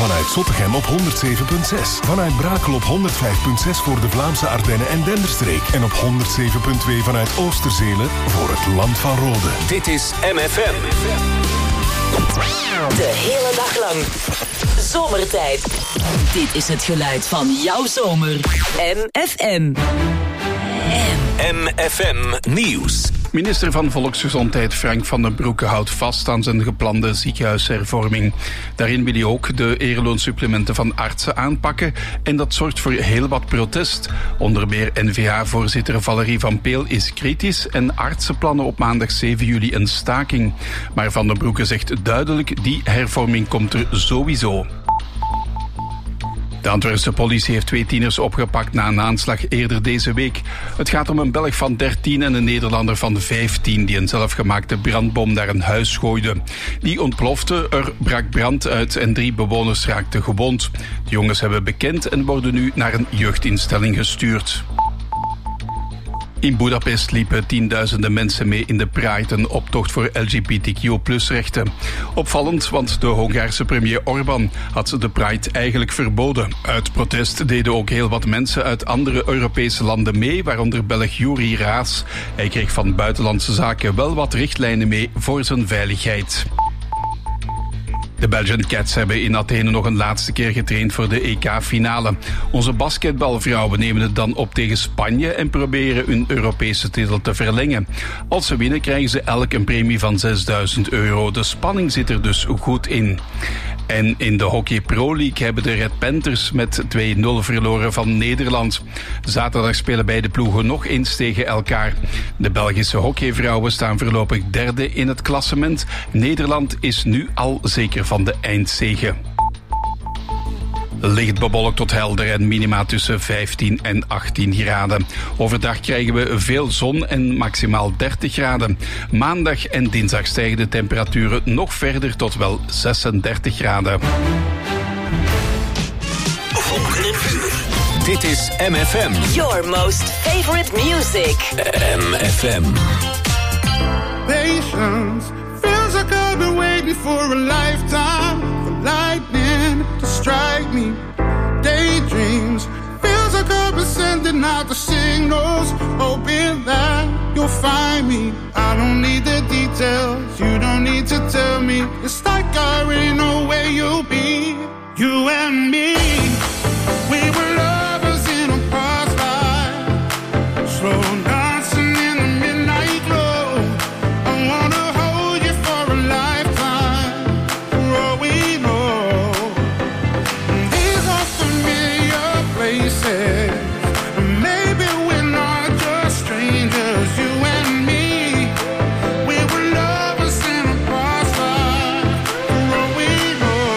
Vanuit Zottegem op 107.6. Vanuit Brakel op 105.6 voor de Vlaamse Ardennen en Denderstreek. En op 107.2 vanuit Oosterzelen voor het Land van Rode. Dit is MFM. De hele dag lang. Zomertijd. Dit is het geluid van jouw zomer. MFM. MFM Nieuws. Minister van Volksgezondheid Frank van den Broeke houdt vast aan zijn geplande ziekenhuishervorming. Daarin wil hij ook de ereloonsupplementen van artsen aanpakken en dat zorgt voor heel wat protest. Onder meer NVA-voorzitter Valerie van Peel is kritisch en artsen plannen op maandag 7 juli een staking. Maar Van den Broeke zegt duidelijk, die hervorming komt er sowieso. De Antwerpse politie heeft 2 tieners opgepakt na een aanslag eerder deze week. Het gaat om een Belg van 13 en een Nederlander van 15... die een zelfgemaakte brandbom naar een huis gooide. Die ontplofte, er brak brand uit en 3 bewoners raakten gewond. De jongens hebben bekend en worden nu naar een jeugdinstelling gestuurd. In Budapest liepen tienduizenden mensen mee in de Pride, een optocht voor LGBTQ+-rechten. Opvallend, want de Hongaarse premier Orbán had de Pride eigenlijk verboden. Uit protest deden ook heel wat mensen uit andere Europese landen mee, waaronder Belg Juri Raas. Hij kreeg van Buitenlandse Zaken wel wat richtlijnen mee voor zijn veiligheid. De Belgian Cats hebben in Athene nog een laatste keer getraind voor de EK-finale. Onze basketbalvrouwen nemen het dan op tegen Spanje en proberen hun Europese titel te verlengen. Als ze winnen krijgen ze elk een premie van €6.000. De spanning zit er dus goed in. En in de Hockey Pro League hebben de Red Panthers met 2-0 verloren van Nederland. Zaterdag spelen beide ploegen nog eens tegen elkaar. De Belgische hockeyvrouwen staan voorlopig derde in het klassement. Nederland is nu al zeker van de eindzege. Licht bewolkt tot helder en minima tussen 15 en 18 graden. Overdag krijgen we veel zon en maximaal 30 graden. Maandag en dinsdag stijgen de temperaturen nog verder tot wel 36 graden. Dit is MFM. Your most favorite music. MFM. Patience feels like I've been waiting for a lifetime for lightning to strike me. Daydreams feels like I've been sending out the signals, hoping that you'll find me. I don't need the details, you don't need to tell me. It's like I already know where you'll be. You and me, we were lovers in a past life, slow dancing in the midnight glow. I wanna hold you for a lifetime, for all we know. These are familiar places, maybe we're not just strangers. You and me, we were lovers in a past life, for all we know.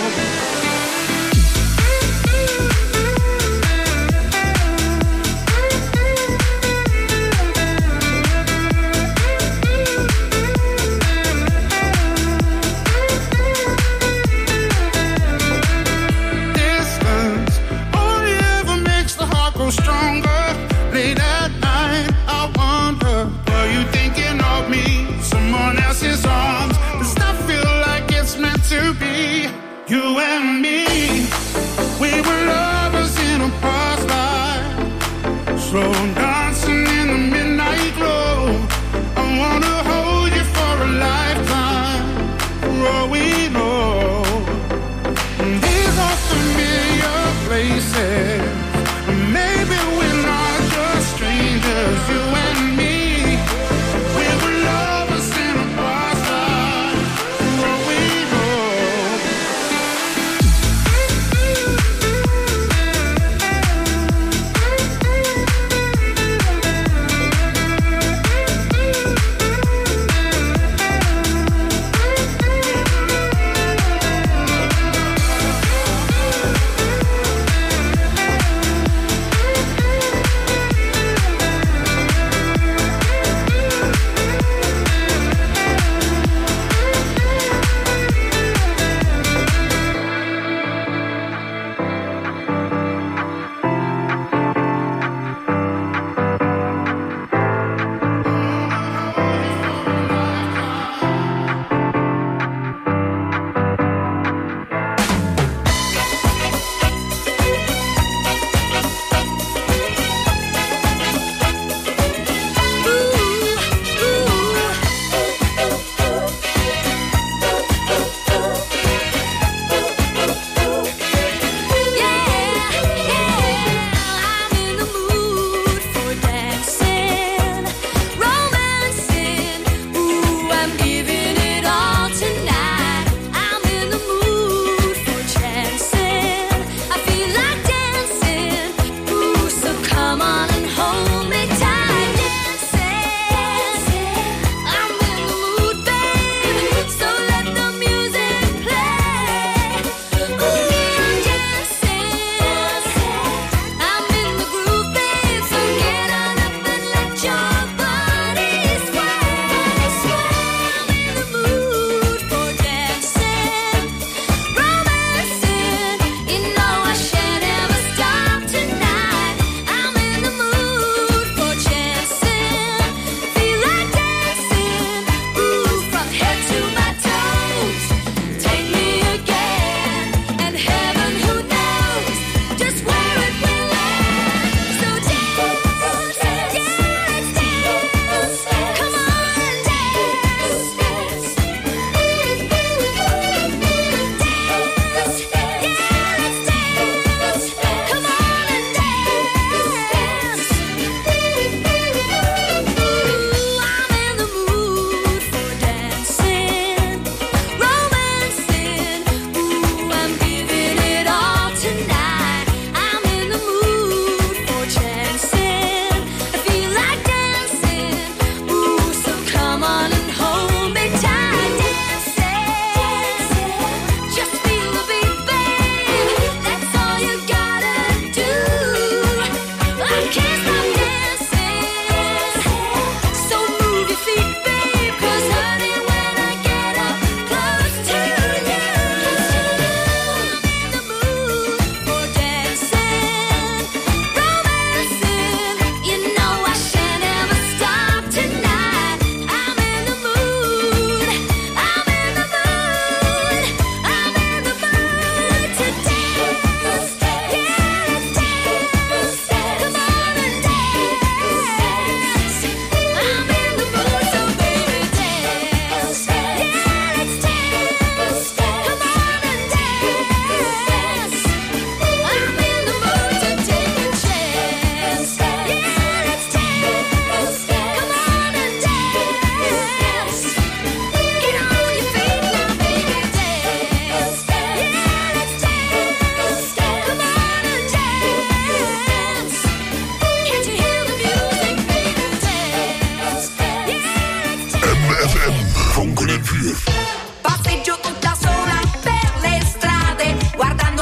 Distance only ever makes the heart grow stronger. Late at night, I wonder, are you thinking of me? Someone else's arms. Does that feel like it's meant to be? You and me, we were lovers in a past life, slow dancing in the midnight glow. I wanna hold you for a lifetime, for all we know. These are familiar places, maybe we're not just strangers. You and me, we were lovers in a past life, for all we know.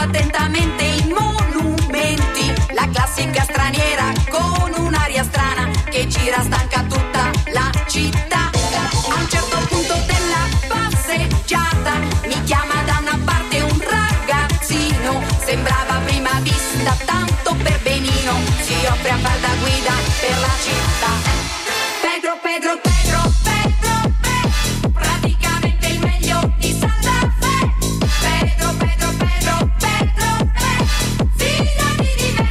attentamente i monumenti, la classica straniera con un'aria strana che gira stanca tutta la città. A un certo punto della passeggiata mi chiama da una parte un ragazzino, sembrava a prima vista tanto per benino, si offre a far da guida per la città. Pedro, Pedro, Pedro, Pedro, Pedro, praticamente il meglio di Santa Fe. Pedro, Pedro, Pedro, Pedro, Pedro, fidati di me.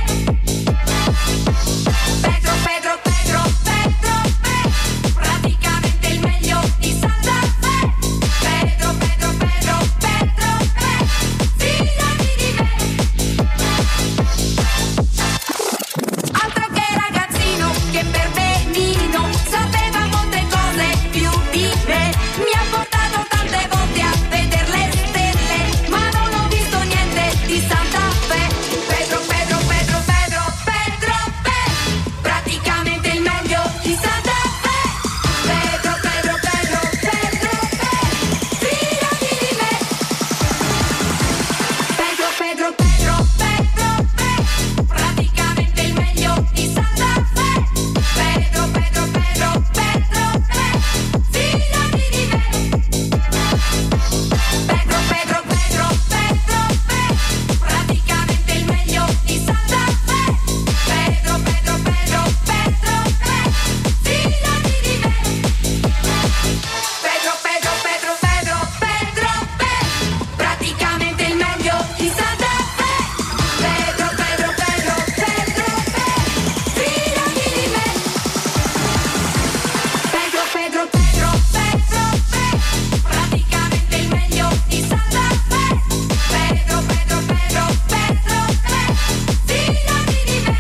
Pedro, Pedro, Pedro, Pedro, Pedro, praticamente il meglio di Santa Fe. Pedro, Pedro, Pedro, Pedro, Pedro, fidati di me. Altro che ragazzino che per benino sapeva molte cose più di me. Mi ha portato tante volte a vedere le stelle, ma non ho visto niente di Santa Fe. Pedro, Pedro, Pedro, Pedro, Pedro, Pedro, praticamente il meglio di Santa Fe. Pedro, Pedro, Pedro, Pedro, Pedro, fidati di me. Pedro, Pedro, Pedro, Pedro, Pedro, praticamente il meglio di Santa Fe. Pedro, Pedro, Pedro, Pedro, Pedro, fidati di me. Pedro, Pedro, Pedro, Pedro, Pedro, praticamente il meglio di Santa Fe. Pedro, Pedro, Pedro, Pedro, Pedro, fidati di me. Pedro, Pedro, Pedro, Pedro, Pedro, Pedro, praticamente il meglio di Santa Fe. Pedro, Pedro, Pedro, Pedro, Pedro, fidati di me. Pedro, Pedro, Pedro, Pedro, Pedro, praticamente il meglio di Santa Fe. Pedro, Pedro, Pedro, Pedro, Pedro, fidati di me.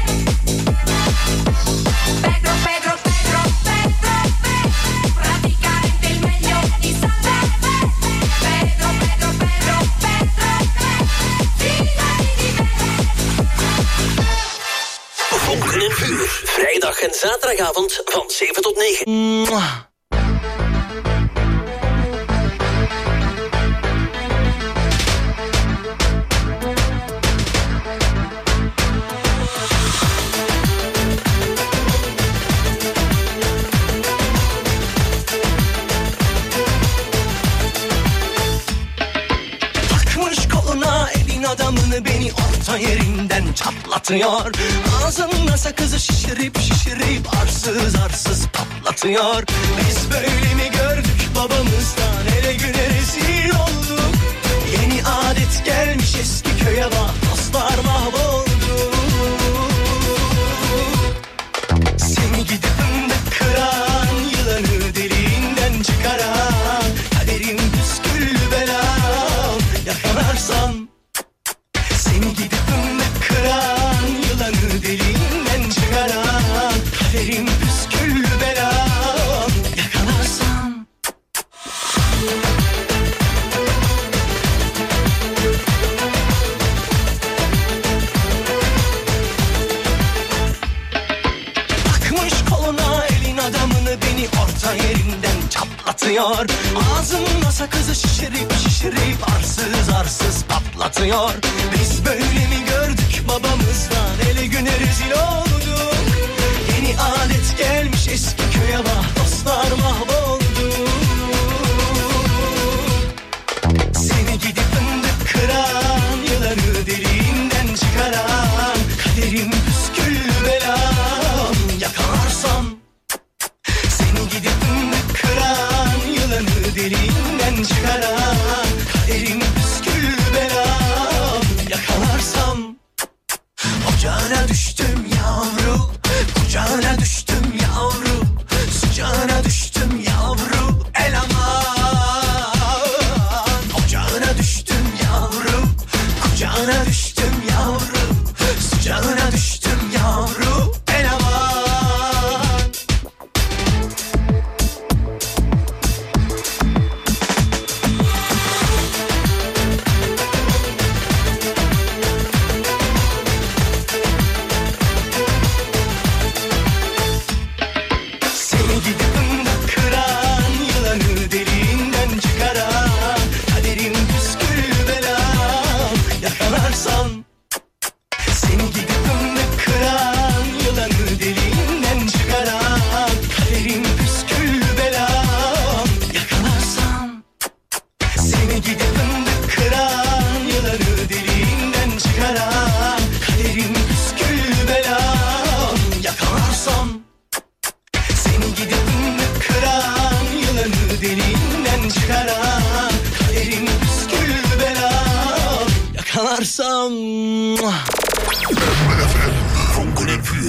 Pedro, Pedro, Pedro, Pedro, Pedro, praticamente il meglio di Santa Fe. Pedro, Pedro, Pedro, Pedro, Pedro, fidati di me. Vonken en Vuur. Vrijdag en zaterdagavond van 7 tot 9. Takmış koluna elin adamını beni orta yerinden çatlatıyor. Ağzımda sakızı şişirip şişirip arsız arsız patlatıyor. Biz böyle mi gördük babamızdan, hele güne rezil olduk. Yeni adet gelmiş eski köye bak, dostlar mahvoldu. Seni gidip fındık kıran, yılanı deliğinden çıkaran, kaderim püsküllü belam, yakalarsam. Seni gidip fındık kıran, yılanı deliğinden çıkaran, kaderim püsküllü belam, yakalarsam. Takmış koluna elin adamını beni orta yerinden çatlatıyor. Ağzımda sakızı şişirip şişirip arsız arsız patlatıyor. Biz böyle mi gördük babamızdan, hele güne rezil olduk. Yeni adet gelmiş eski köye bak, dostlar mahvoldu. Seni gidip fındık kıran, yılanı deliğinden çıkaran, kaderim püsküllü belam, yakalarsam. Seni gidip fındık kıran, yılanı deliğinden çıkaran, kaderim püsküllü belam, yakalarsam. Ocağına düştüm yavru, kucağına düştüm yavru, sıcağına düştüm yavru, el aman. Ocağına düştüm yavru, kucağına düştüm yavru, sıcağına düştüm yavru, el aman. Seni gidip fındık kıran, yılanı deliğinden çıkaran, kaderim püsküllü belam, yakalarsa. sanarsam. Funken en vuur.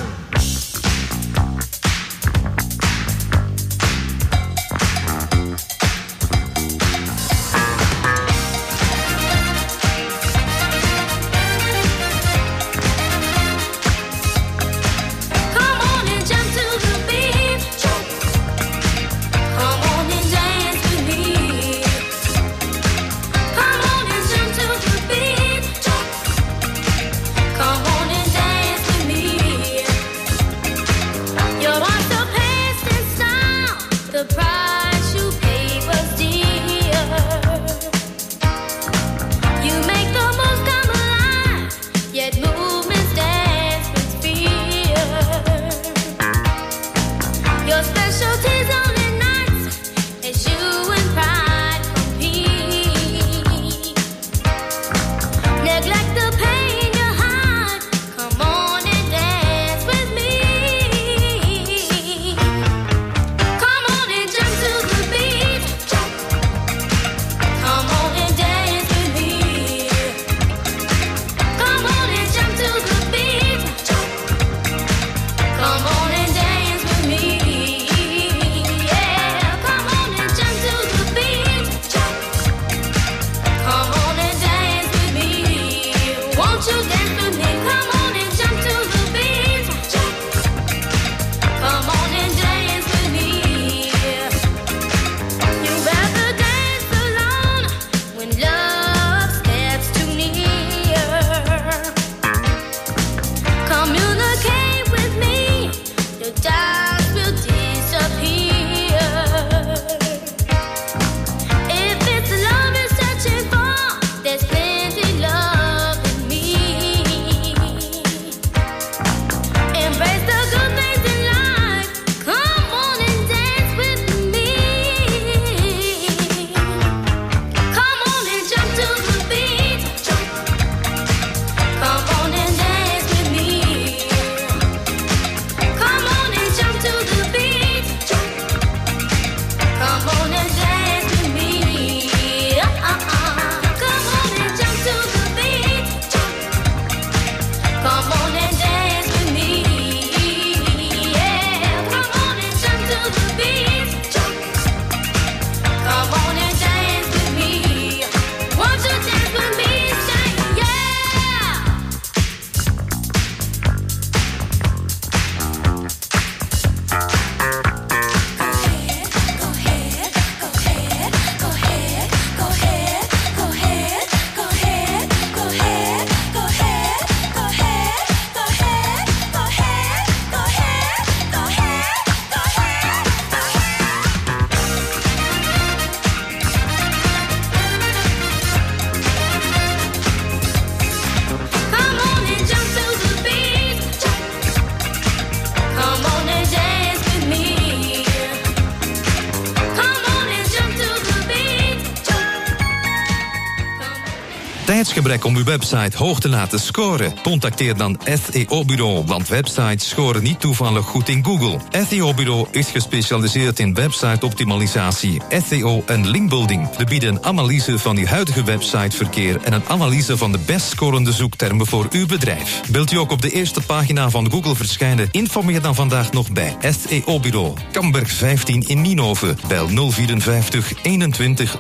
Tijdsgebrek om uw website hoog te laten scoren? Contacteer dan SEO Bureau, want websites scoren niet toevallig goed in Google. SEO Bureau is gespecialiseerd in website-optimalisatie, SEO en linkbuilding. We bieden een analyse van uw huidige websiteverkeer en een analyse van de best scorende zoektermen voor uw bedrijf. Wilt u ook op de eerste pagina van Google verschijnen? Informeer dan vandaag nog bij SEO Bureau. Kamberg 15 in Nienhoven. Bel 054 21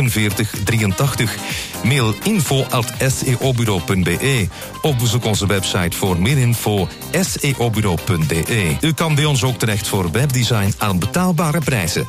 45 83. Mail info@seobureau.be of bezoek onze website voor meer info seobureau.be. U kan bij ons ook terecht voor webdesign aan betaalbare prijzen.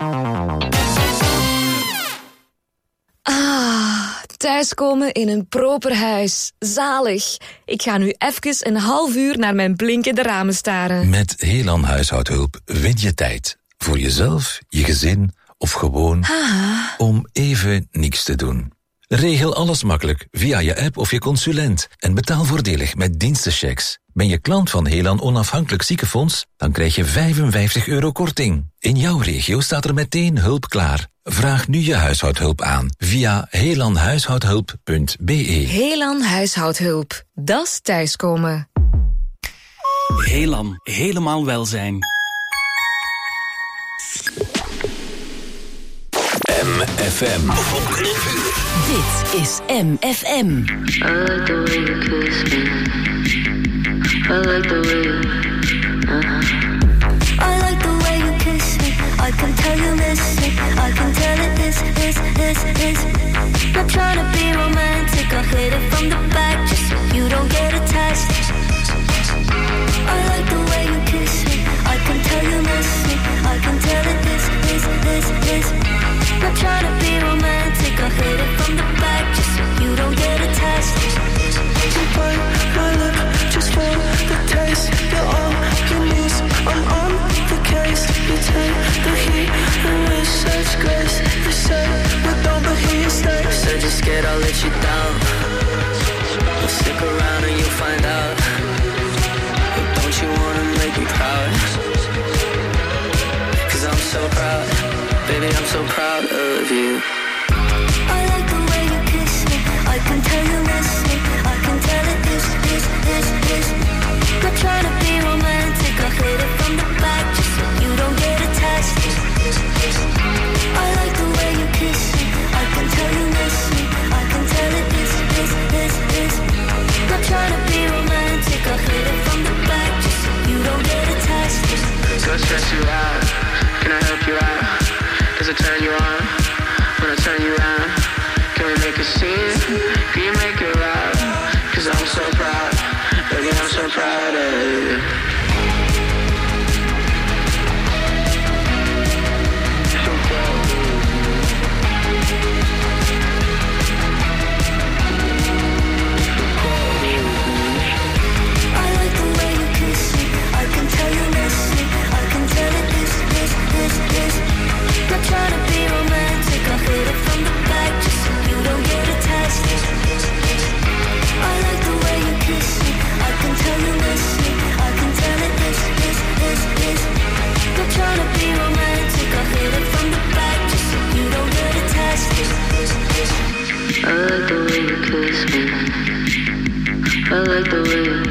Thuiskomen in een proper huis. Zalig. Ik ga nu even een half uur naar mijn blinkende ramen staren. Met Helan Huishoudhulp win je tijd. Voor jezelf, je gezin of gewoon om even niks te doen. Regel alles makkelijk via je app of je consulent en betaal voordelig met dienstenchecks. Ben je klant van Helan Onafhankelijk Ziekenfonds? Dan krijg je €55 korting. In jouw regio staat er meteen hulp klaar. Vraag nu je huishoudhulp aan via helanhuishoudhulp.be. Helan Huishoudhulp. Dat is thuiskomen. Helan, helemaal welzijn. MF MFM. Vonken en vuur. Dit is MFM. I like the way you kiss me. I like the way you... I like the way you kiss me. I can tell you miss it. I can tell it is. Not trying to be romantic. I'll hit it from the back just so you don't get attached. I like the way you kiss me. I can tell you miss me. I can tell it is. Not trying to be romantic. I'll hit it from the back just so you don't get attached. You bite my lip just for the taste. You're all you need. I'm on the case. You take the heat and with such grace. You say we're done but here you stay. Said you're scared I'll let you down. Well, stick around and you'll find out. But don't you wanna make me proud? Cause I'm so proud. Baby, I'm so proud of you. I like the way you kiss me. I can tell you miss me. I can tell it is. Not trying to be romantic. I'll hit it from the back just so you don't get attached. I like the way you kiss me. I can tell you miss me. I can tell it is. Not trying to be romantic. I'll hit it from the back just so you don't get attached. Go stress you out. Can I help you out? Does it turn you on? When I turn you around, can we make a scene? Can you make it loud? Cause I'm so proud, baby, I'm so proud of you. So proud. I like the way you kiss me. I can tell you miss me. I can tell it is. Not trying to be romantic. I'll hit it from the back just so you don't get attached. I like the way you kiss me. I can tell you miss me. I can tell it is. Not trying to be romantic. I'll hit it from the back just so you don't get attached. I like the way you kiss me. I like the way you...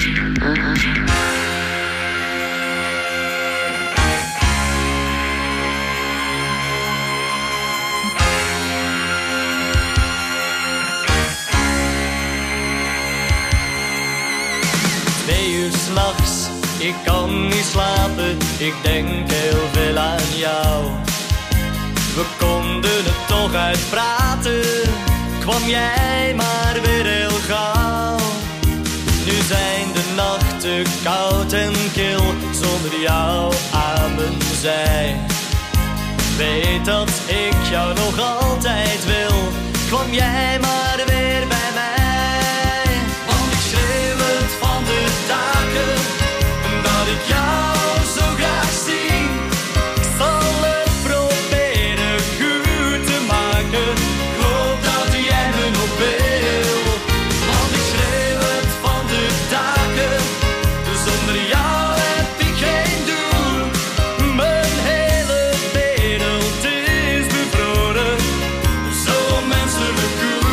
S'nachts, ik kan niet slapen, ik denk heel veel aan jou. We konden het toch uitpraten, kwam jij maar weer heel gauw. Nu zijn de nachten koud en kil, zonder jou aan mijn zij. Weet dat ik jou nog altijd wil, kwam jij maar weer bij mij. Want ik schreeuw het van de daken, dat ik jou zo graag zie. Ik zal het proberen goed te maken, ik hoop dat jij me nog wil. Want ik schreeuw het van de daken, zonder jou heb ik geen doel. Mijn hele wereld is bevroren, zo menselijk cool.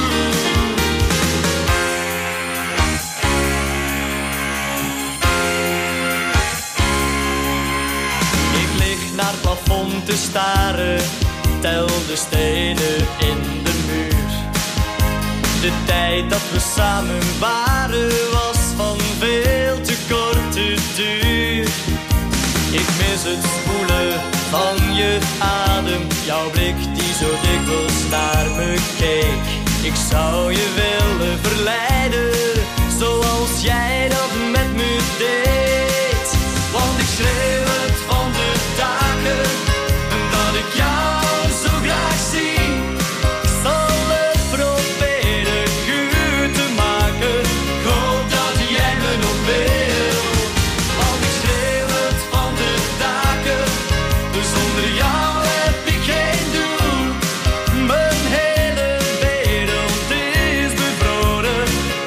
Naar het plafond te staren, tel de stenen in de muur. De tijd dat we samen waren was van veel te korte duur. Ik mis het spoelen van je adem, jouw blik die zo dikwijls naar me keek. Ik zou je willen verleiden, zoals jij dat met me deed. Want ik schreeuw het van de daken, dat ik jou zo graag zie. Ik zal het proberen goed te maken, ik hoop dat jij me nog wil. Want ik schreeuw het van de daken, zonder jou heb ik geen doel. Mijn hele wereld is bevroren,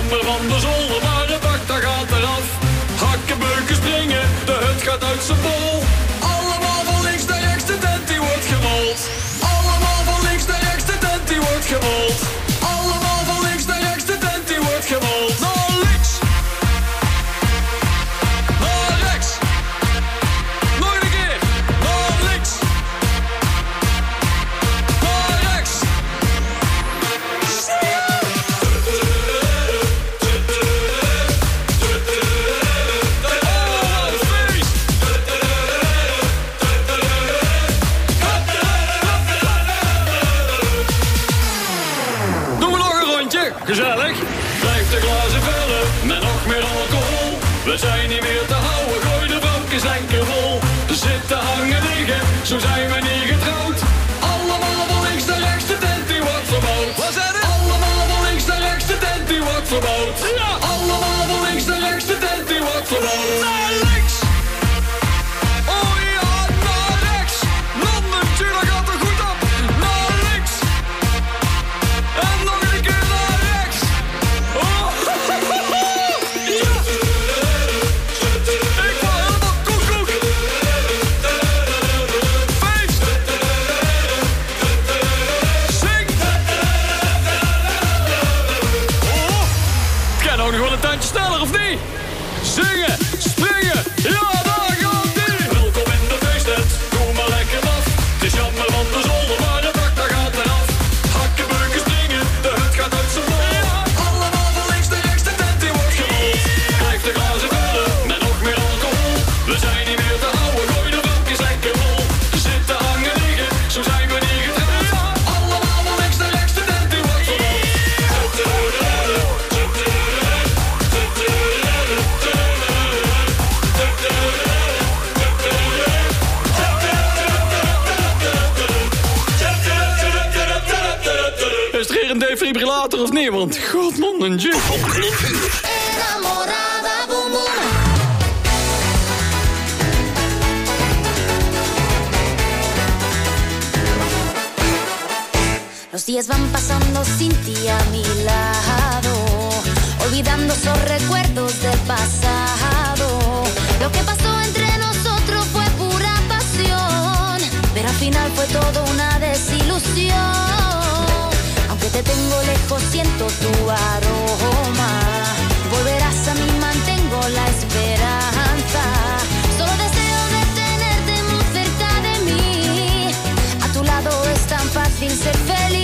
jammer van de zolder, maar het dak dat gaat eraf. Hakken, beuken, springen, de hut gaat uit zijn bol. Allemaal van links naar rechts, de tent die wordt gerold. Allemaal van links naar rechts, de tent die wordt gerold. Allemaal van links naar rechts, de tent die wordt gerold. Naar links. Naar rechts. Nog een keer. Naar links. Naar rechts. Gezellig, blijf de glazen vullen met nog meer alcohol. We zijn niet meer te houden, gooi de bankjes enkel vol. Zitten, hangen, liggen, zo zijn we niet getrouwd. Allemaal van links naar rechts, de tent die wordt verbouwd. Wat zijn het? Allemaal van links naar rechts, de tent die wordt verbouwd. Ja. Allemaal van links naar rechts, de tent die wordt verbouwd. Naar links! Oh ja, naar rechts! Londen, dat gaat er goed op. Naar links! En nog een keer naar rechts! Oh, ja! Ik word helemaal koekoek! Feest! Zing! Oh, het kan ook nog wel een tandje sneller, of niet? Zingen, springen, ja, daar gaat ie! Welkom in de feesttent, doe maar lekker af. Het is jammer van de zolder, maar het dak dat gaat eraf. Hakken, beuken, springen, de hut gaat uit zijn bol. Allemaal van links naar rechts, de tent die wordt gerold. Blijf de glazen vullen met nog meer alcohol. We zijn niet meer te houden, gooi de bankjes lekker vol. Zitten, hangen, liggen, zo zijn we niet getrouwd. Allemaal van links naar rechts, de tent die wordt gerold. Is er hier een defibrillator of niet? Want god man, een jig. Enamorada, boom boom. Los días van pasando sin ti a mi lado, olvidando esos recuerdos del pasado. Lo que pasó entre nosotros fue pura pasión, pero al final fue todo una desilusión. Aunque te tengo lejos, siento tu aroma. Volverás a mí, mantengo la esperanza. Solo deseo de tenerte muy cerca de mí. A tu lado es tan fácil ser feliz.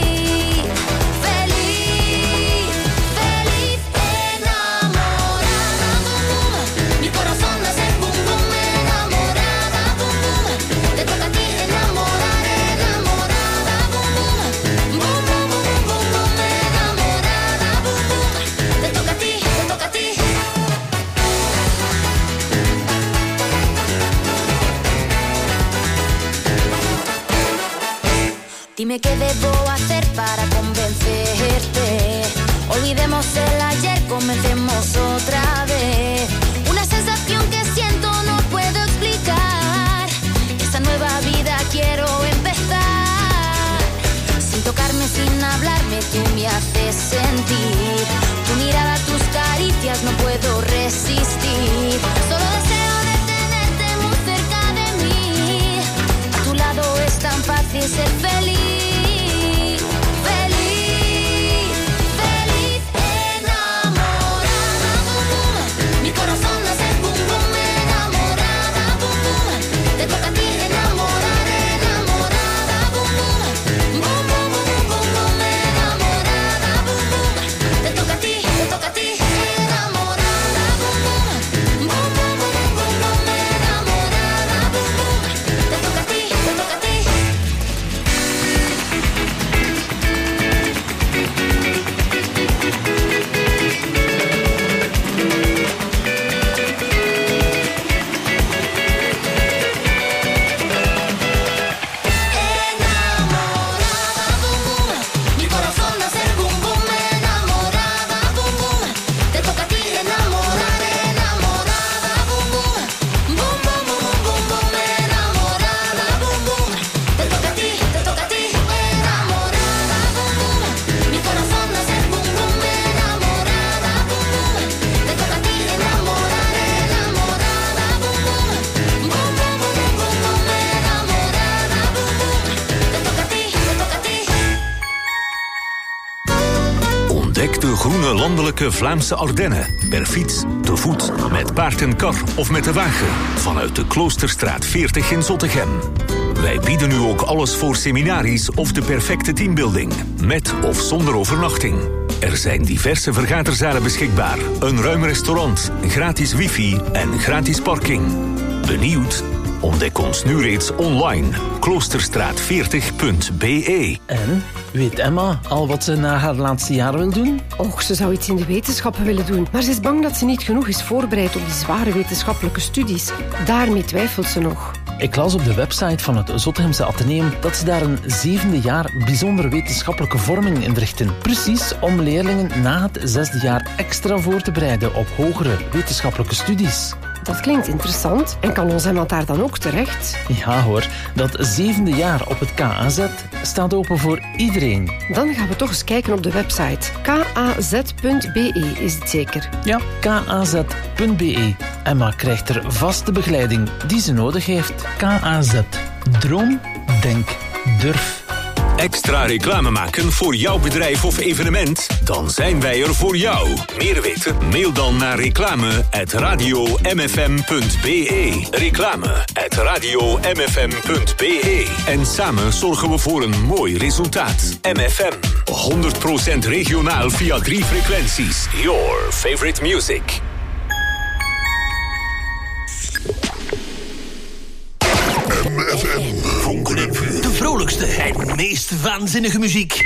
Feliz, feliz, enamorada, boom, boom. Mi corazón hace boom, boom, enamorada, boom, boom. Te toca a ti enamorar, enamorada, boom, boom. Boom, boom, boom, boom, boom, enamorada, boom, boom. Te toca a ti, te toca a ti. Dime qué debo hacer para convencerte. Olvidemos el ayer, comencemos otra vez. Una sensación que siento no puedo explicar. Esta nueva vida quiero empezar. Sin tocarme, sin hablarme, tú me haces sentir. Tu mirada, tus caricias, no puedo resistir. Solo deseo de tenerte muy cerca de mí. A tu lado es tan fácil ser feliz. Feliz, feliz, enamorada, boom, boom. Mi corazón hace boom, boom, enamorada, boom, boom. Te toca a ti enamorar, enamorada, boom, boom. Boom, boom, boom, boom, boom, enamorada, boom, boom. Te toca a ti. groene landelijke Vlaamse Ardennen. Per fiets, te voet, met paard en kar of met de wagen. Vanuit de Kloosterstraat 40 in Zottegem. Wij bieden u ook alles voor seminaries of de perfecte teambuilding. Met of zonder overnachting. Er zijn diverse vergaderzalen beschikbaar. Een ruim restaurant, gratis wifi en gratis parking. Benieuwd? Ontdek ons nu reeds online. Kloosterstraat40.be. En? Weet Emma al wat ze na haar laatste jaar wil doen? Och, ze zou iets in de wetenschappen willen doen. Maar ze is bang dat ze niet genoeg is voorbereid op die zware wetenschappelijke studies. Daarmee twijfelt ze nog. Ik las op de website van het Zottegemse Atheneum dat ze daar een 7e jaar bijzondere wetenschappelijke vorming inrichten. Precies om leerlingen na het 6e jaar extra voor te bereiden op hogere wetenschappelijke studies. Dat klinkt interessant. En kan ons Emma daar dan ook terecht? Ja hoor, dat 7e jaar op het KAZ staat open voor iedereen. Dan gaan we toch eens kijken op de website. kaz.be is het zeker? Ja, kaz.be. Emma krijgt er vaste begeleiding die ze nodig heeft. KAZ. Droom, denk, durf. Extra reclame maken voor jouw bedrijf of evenement? Dan zijn wij er voor jou. Meer weten? Mail dan naar reclame@radiomfm.be. Reclame@radiomfm.be. En samen zorgen we voor een mooi resultaat. MFM. 100% regionaal via 3 frequenties. Your favorite music. MFM. Vonken en vuur. De vrolijkste en meest waanzinnige muziek.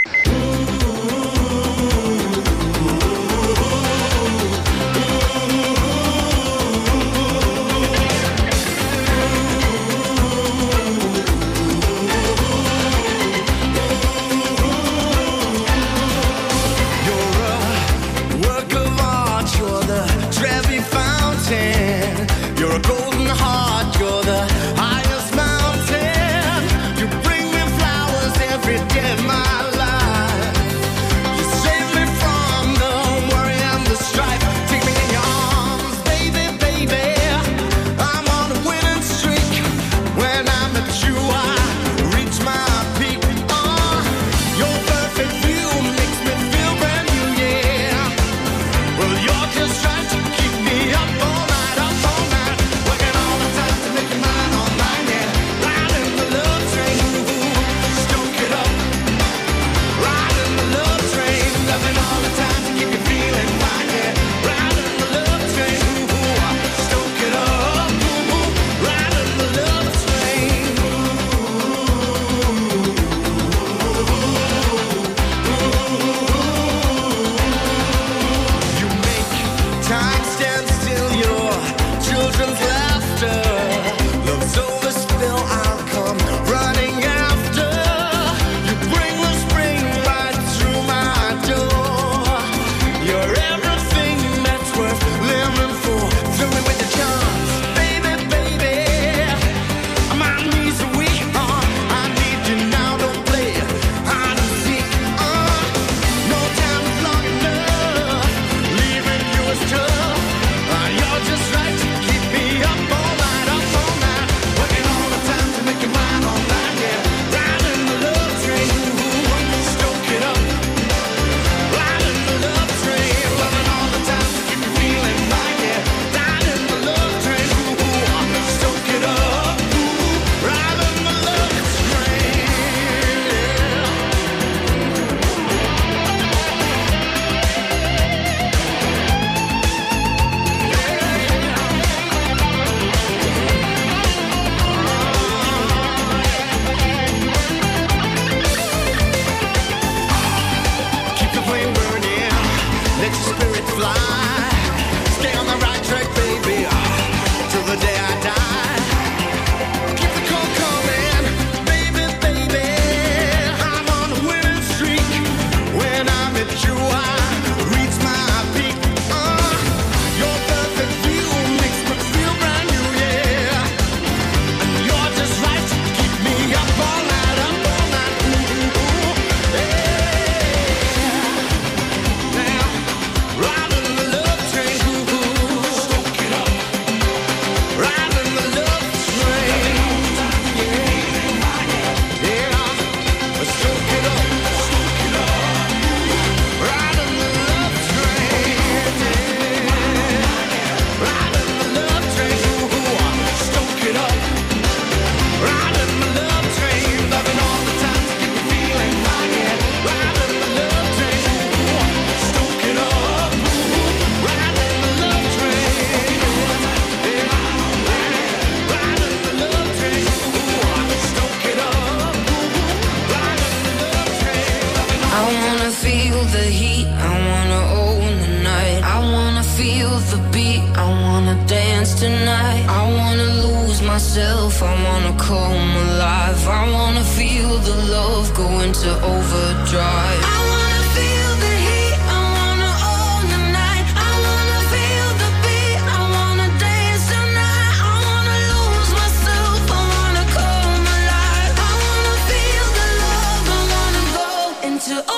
feel the beat, I wanna dance tonight. I wanna lose myself, I wanna come alive. I wanna feel the love go into overdrive. I wanna feel the heat, I wanna own the night. I wanna feel the beat, I wanna dance tonight. I wanna lose myself, I wanna come alive. I wanna feel the love, I wanna go into overdrive.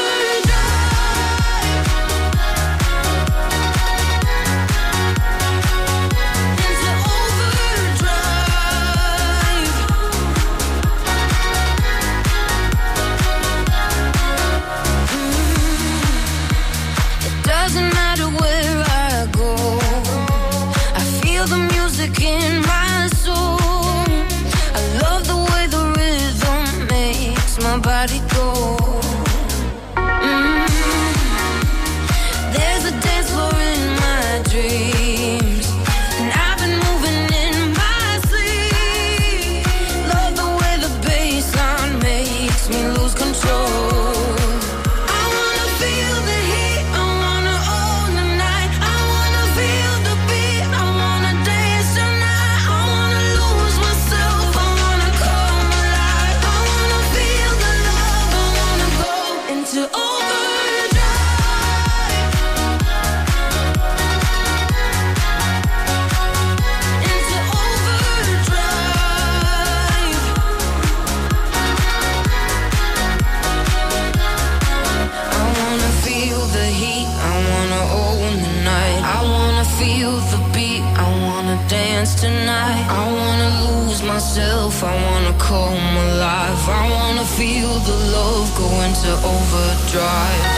In my soul, I love the way the rhythm makes my body go. There's a dance floor in my dreams, and I've been moving in my sleep. Love the way the bassline makes me lose control. Dance tonight. I wanna lose myself, I wanna come alive. I wanna feel the love go into overdrive.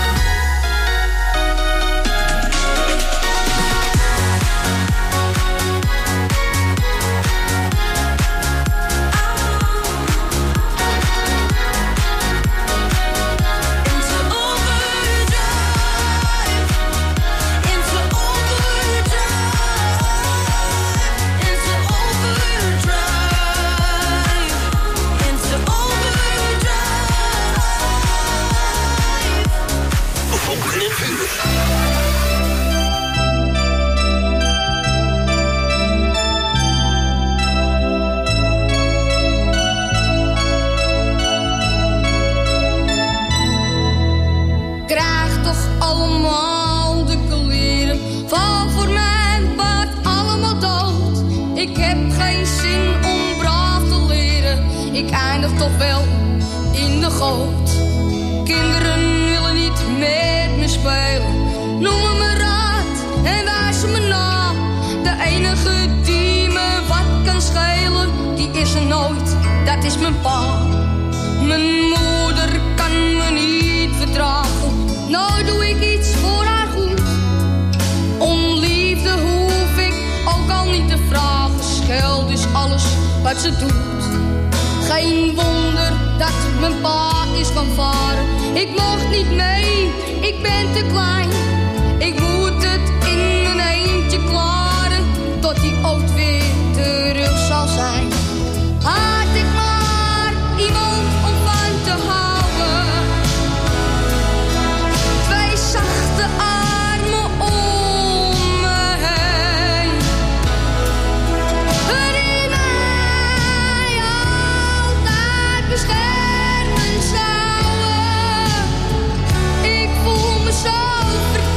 Toch wel in de goot. Kinderen willen niet met me spelen. Noem me raad en wijs me na. De enige die me wat kan schelen, die is er nooit, dat is mijn pa. Mijn moeder kan me niet verdragen. Nou doe ik iets voor haar goed. Om liefde hoef ik ook al niet te vragen. Scheld is alles wat ze doet. Geen wonder dat mijn pa is gaan varen. Ik mocht niet mee, ik ben te klein. Ik moet het in mijn eentje klaren, tot hij ooit weer terug zal zijn. Had ik maar iemand om van te houden. Twee zachte armen om me heen. Die mij altijd beschermen zouden. Ik voel me zo verkeerd.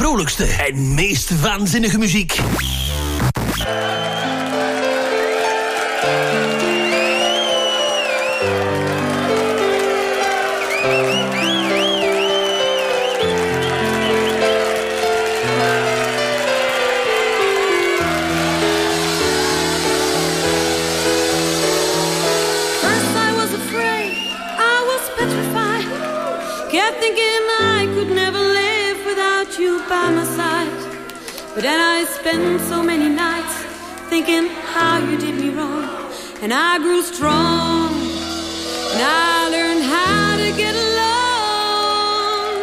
vrolijkste en meest waanzinnige muziek. Kept thinking I could never live without you by my side. But then I spent so many nights thinking how you did me wrong. And I grew strong, and I learned how to get along.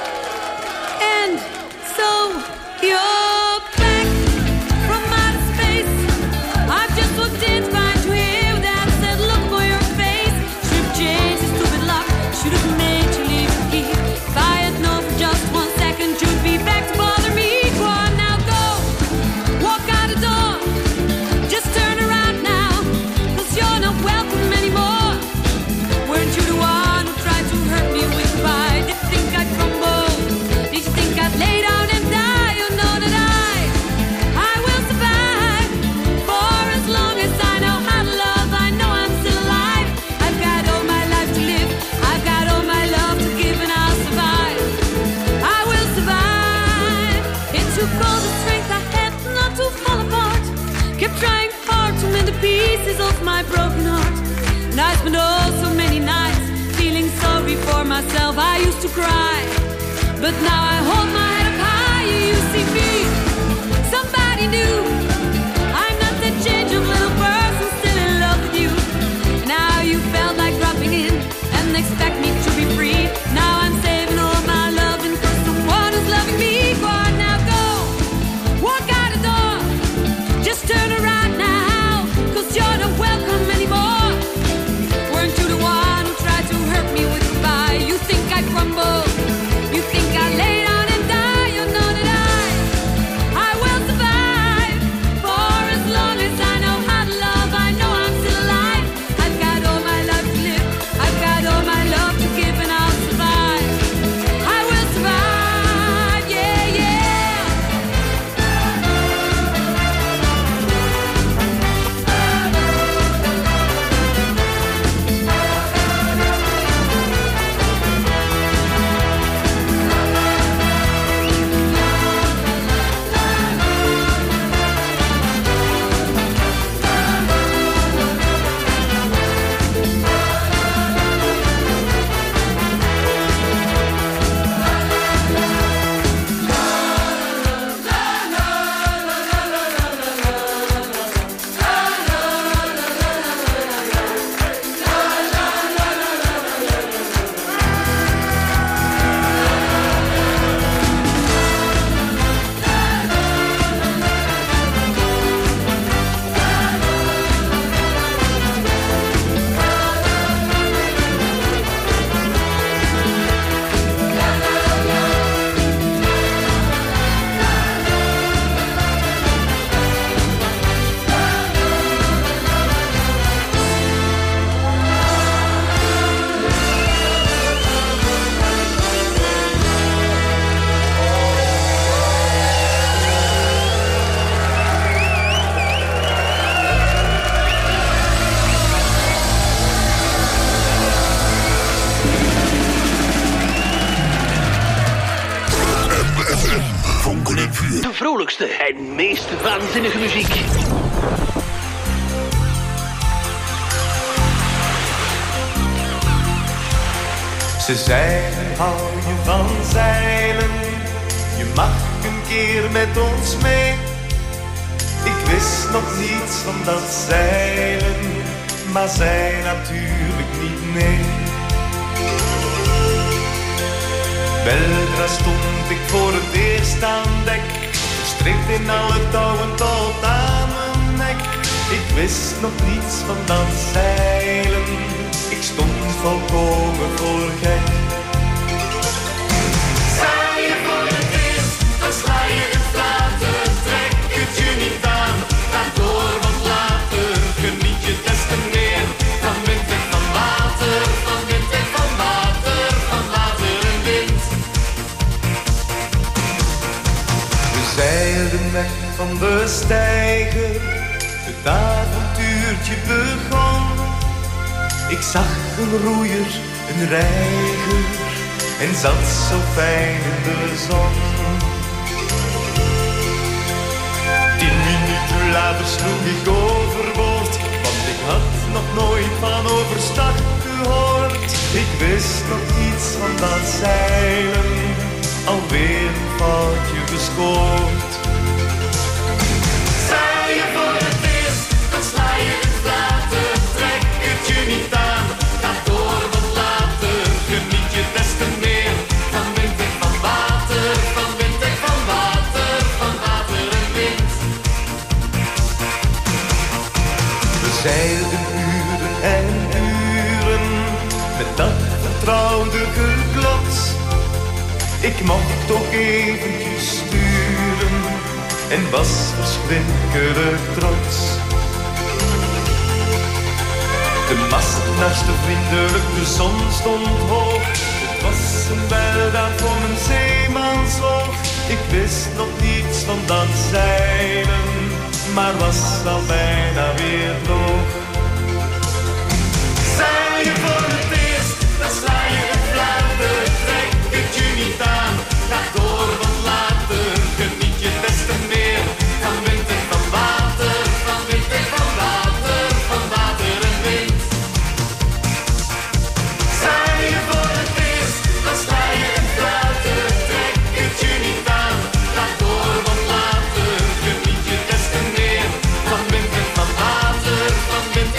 And so you're back from outer space. I've just walked in to find you here without a said look for your face. Should've changed the stupid lock, should've made you leave the key. If I had known for just 1 second you'd be back to bother me. Go on now, go, walk out the door. Just turn around now, 'cause you're not welcome anymore. Weren't you the one who tried to hurt me with goodbye? Did you think I'd crumble? Did you think I'd lay down and die? You know that I will survive. For as long as I know how to love, I know I'm still alive. I've got all my life to live, I've got all my love to give, and I'll survive. I will survive. It took all the strength I had not to fall apart. Kept trying hard to mend the pieces of my broken heart. And I spent oh so many nights feeling sorry for myself. I used to cry, but now I hold my head up high. You see me, somebody new. I'm not that change of little person still in love with you. Now you felt like dropping in and expect me to be free. Now I'm saving all my loving for someone who's loving me. Go on now, go, walk out the door. Just turn around now, 'cause you're not welcome anymore. Weren't you the one who tried to hurt me with goodbye? You think I'd crumble? You think I'd lay down and die? You know that I will survive. For as long as I know how to love, I know I'm still alive. I've got all my life to live, I've got all my love to give, and I'll survive. I will survive, yeah, yeah. De vrolijkste en meest waanzinnige muziek. Ze zeiden, hou je van zeilen, je mag een keer met ons mee. Ik wist nog niets van dat zeilen, maar zei natuurlijk niet nee. Weldra stond ik voor het eerst aan dek, gestrikt in alle touwen tot aan mijn nek. Ik wist nog niets van dat zeilen, ik stond volkomen voor gek. Zei je voor het eerst, dan sla je het flaten, trek het je niet aan, ga door, want later geniet je des te meer van wind en van water, van wind en van water, van water en wind. Ik zag een roeier, een reiger en zat zo fijn in de zon. 10 minuten later sloeg ik overboord, want ik had nog nooit van overstag gehoord. Ik wist nog iets van dat zeilen, alweer een foutje gescoord. Zeil je voor het eerst, dan sla je het flater, trek het je niet aan, ga door wat later, geniet je des te meer van wind en van water, van wind en van water, van water en wind. We zeilden uren en uren, met dat vertrouwde geklots. Ik mocht toch eventjes sturen en was verschrikkelijk trots. De mast naast vriendelijk, de zon stond hoog. Het was een weldaad voor mijn zeemansoog. Ik wist nog niets van dat zeilen, maar was al bijna weer droog. Zeil je voor het eerst, dan sla je het fluiten, trek het je niet aan, ga door wat later, geniet je des te meer van wind en van water, van wind en van water, van water en wind. Zeil je voor het eerst, dan sla je het fluiten, trek het je niet aan, ga door wat later, geniet je des te meer van wind en van water, van wind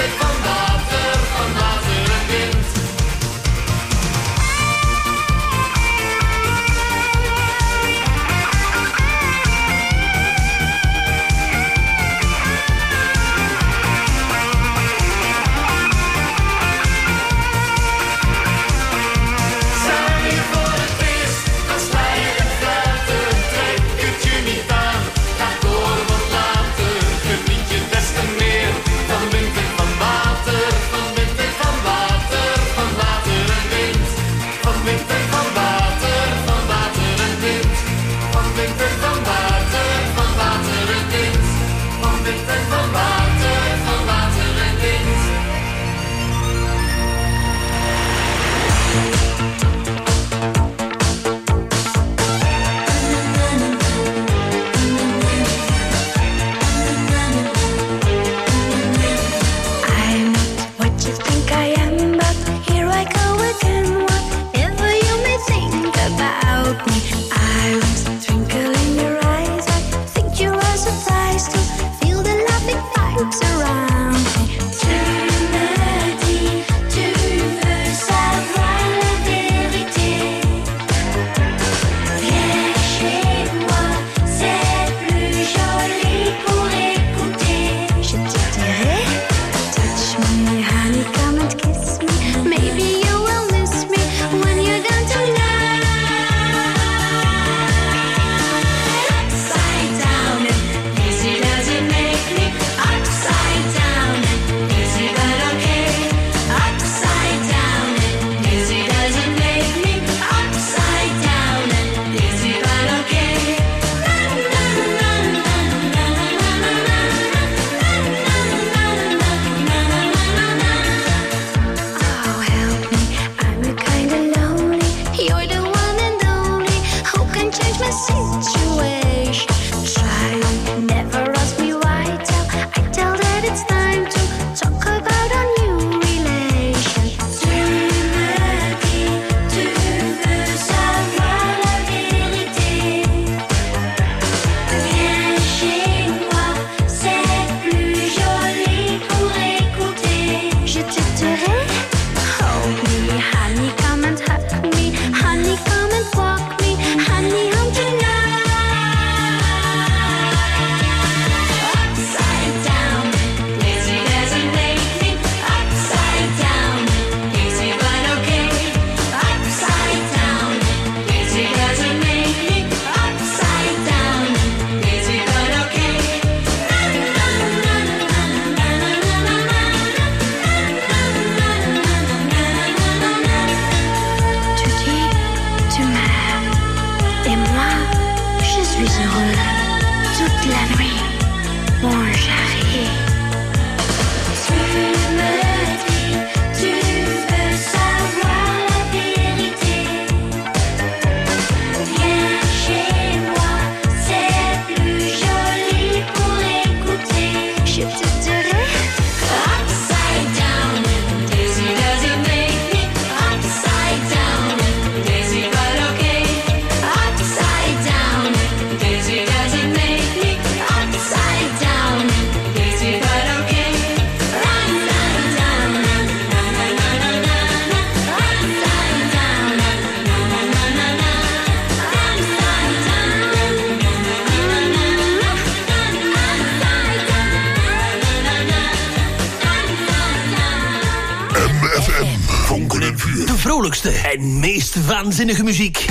en Vuur. De vrolijkste en meest waanzinnige muziek.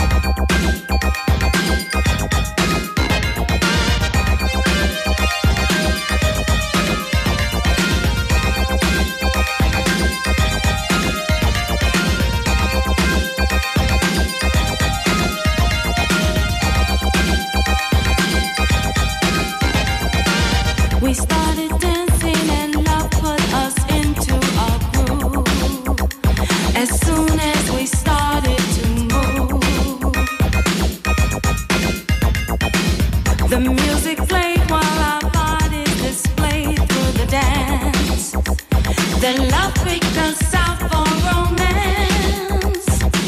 We started dancing and love put us into a groove. As soon as we started to move, the music played while our bodies displayed through the dance. Then love picked us out for romance.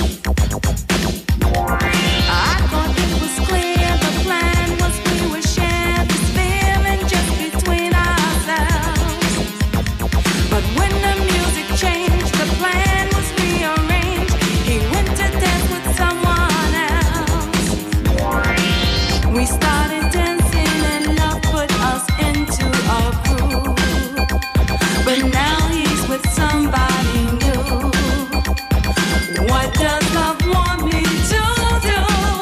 I thought it was clear the plan was we would share this feeling just between ourselves. But when the music changed, the plan was rearranged. He went to dance with someone else. We started dancing and love put us into a groove. But now he's with somebody new. What does love want me to do?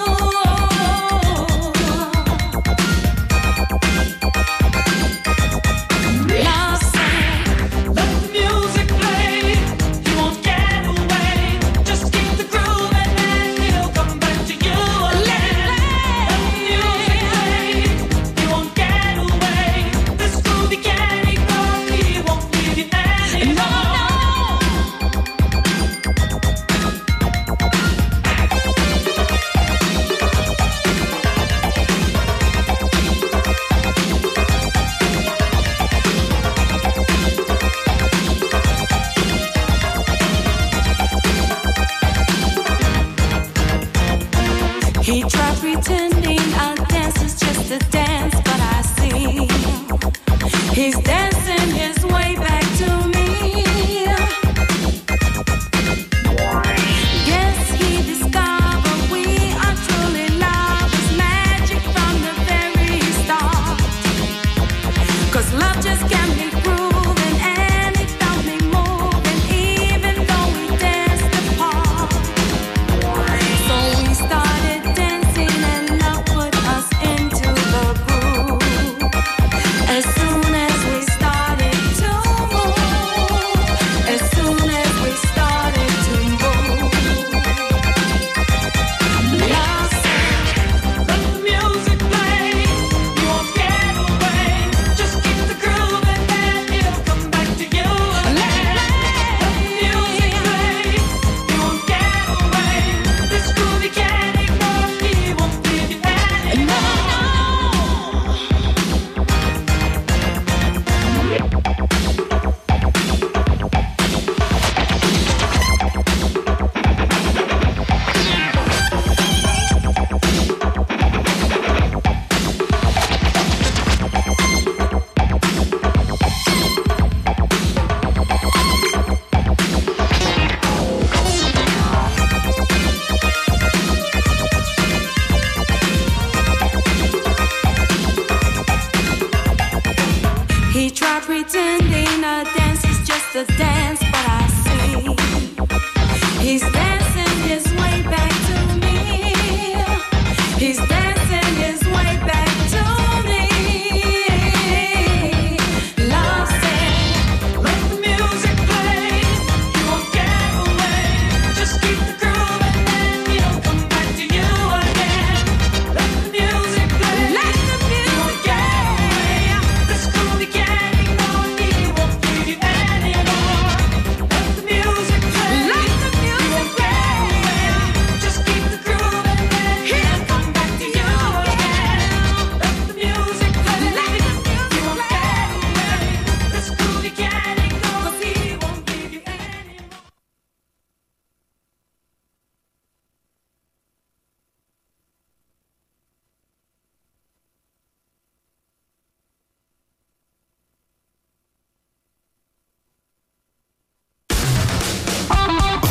Love sang, let the music play. He won't get away. Just keep the groove and then he'll come back to you again. Let the music play. He won't get away. This groove he can't ignore. He won't leave you anymore. He tried pretending our dance is just a dance, but I see he's dancing